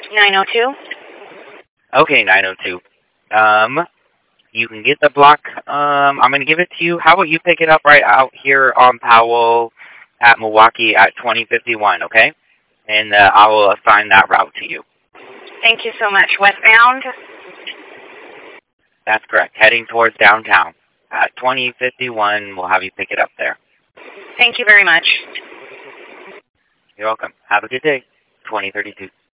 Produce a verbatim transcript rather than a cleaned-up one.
nine oh two. Okay, nine oh two. Um, you can get the block. Um, I'm going to give it to you. How about you pick it up right out here on Powell at Milwaukee at twenty fifty-one, okay? And uh, I will assign that route to you. Thank you so much. Westbound? That's correct. Heading towards downtown. At twenty fifty-one, we'll have you pick it up there. Thank you very much. You're welcome. Have a good day. twenty thirty-two.